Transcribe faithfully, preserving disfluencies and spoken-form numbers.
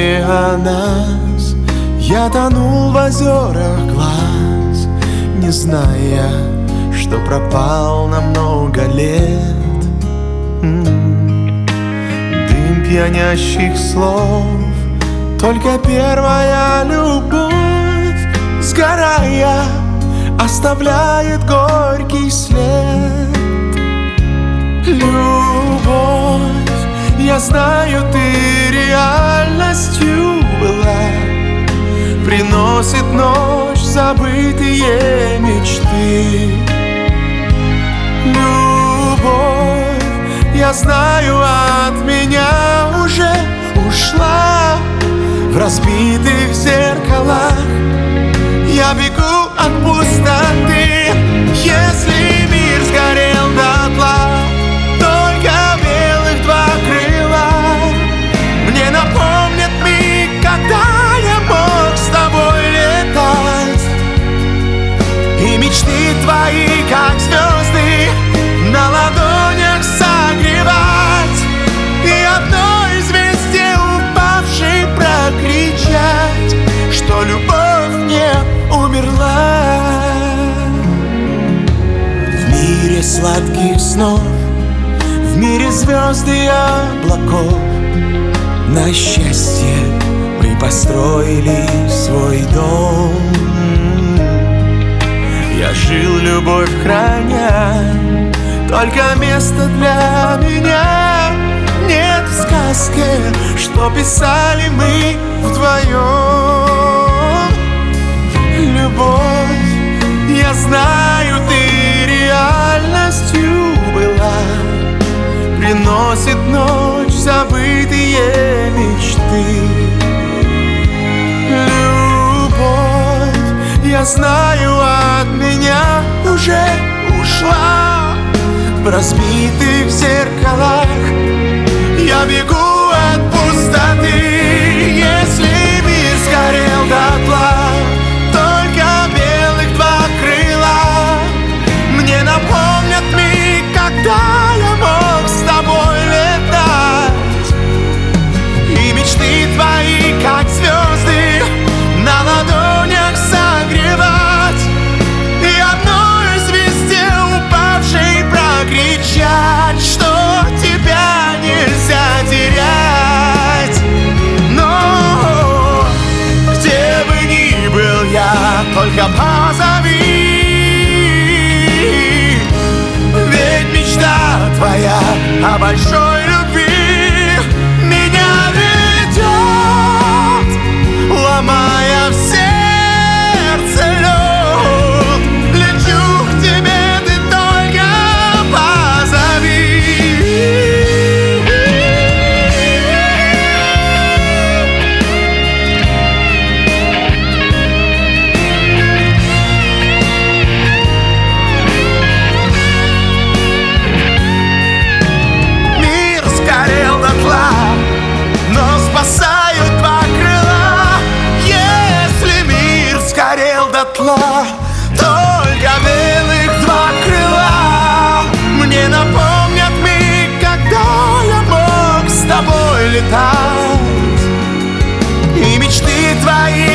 не о нас. Я тонул в озерах глаз, не зная, что пропал на много лет. М-м-м. Дым пьянящих слов, только первая любовь, сгорая, оставляет горький след. Любовь, я знаю, ты реальностью была, приносит ночь забытые мечты. Любовь, я знаю, от меня уже ушла. В разбитых зеркалах я бегу от пустоты. Если мир сгорел дотла, только белых два крыла мне напомнят миг, когда я мог с тобой летать. И мечты твои, как звезды, на ладонях согревать. И одно известие упавшей прокричать, что любовь не умерла. В мире сладких снов, в мире звезд и облаков, на счастье мы построили свой дом. Я жил, любовь храня, только места для меня нет в сказке, что писали мы вдвоем. Любовь, я знаю, ты реальностью была, приносит ночь забытые мечты. Любовь, я знаю, от меня уже ушла. В разбитых зеркалах я бегу от пустоты. Если мир сгорел дотла, только белых два крыла мне напомнят миг, когда я мог с тобой летать. И мечты твои, как звезды, на ладонях согревать. И одно известие упавшей прокричать, что тебя нельзя терять. Но где бы ни был я, только позови. Ведь мечта твоя о большой любви меня ведет, ломая в сердце лед. Лечу к тебе, ты только позови. Мир сгорел дотла, но спасают два крыла. Если мир сгорел дотла, только белых два крыла мне напомнят миг, когда я мог с тобой летать. И мечты твои,